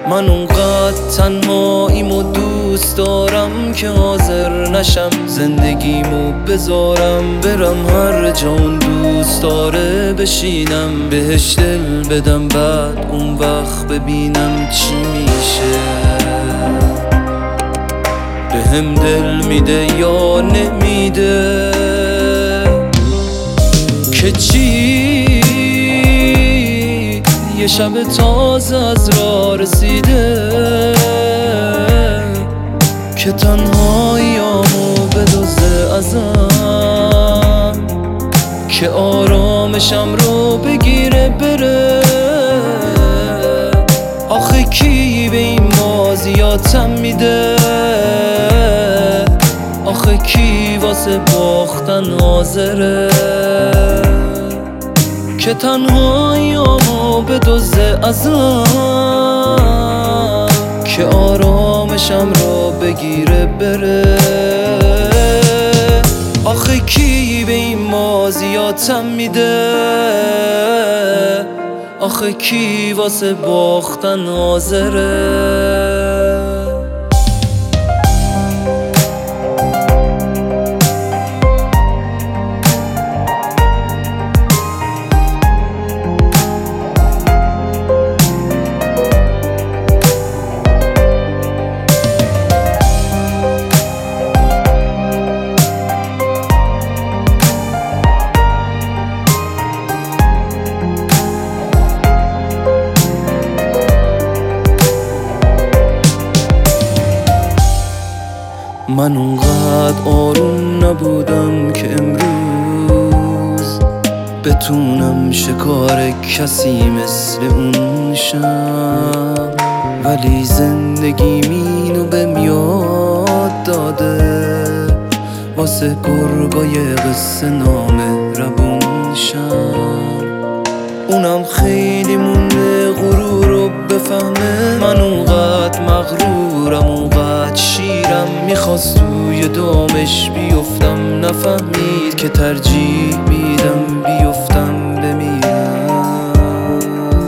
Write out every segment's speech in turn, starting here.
من اونقدر تنهاییمو دوست دارم که حاضر نشم زندگیمو بذارم برم هر جا اون دوست داره بشینم، بهش دل بدم بعد اون وقت ببینم چی میشه. بهم دل میده یا نمیده که چی؟ یه شب تازه از راه رسیده که تنهاییامو بدزده ازم، که آرامشم رو بگیره بره. آخه کی به این بازیاتم میده؟ آخه کی واسه باختن حاضره؟ که تنهاییامو بدزده ازم، که آرامشم رو بگیره بره. آخه کی به این بازیاتم میده؟ آخه کی واسه باختن حاضره؟ من اونقدر آروم نبودم که امروز بتونم شکار کسی مثل اون شم، ولی زندگی مینو بهم یاد داده واسه گرگای قصه نامهربون شم. اونم خیلی مونده غرور رو بفهمه، من اونقدر مغرورم اونقدر شیرم، میخواست توی دامش بیفتم نفهمید که ترجیح میدم بیفتم بمیرم.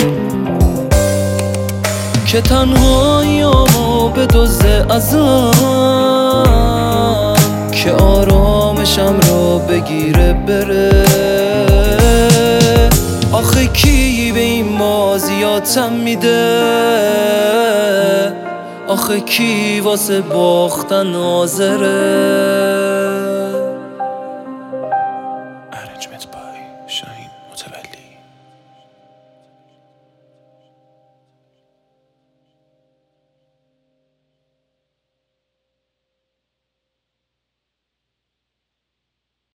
که تنهاییامو بدزده ازم، که آرامشم رو بگیره بره. آخه کی به این بازیاتم میده؟ آخه کی واسه باختن حاضره؟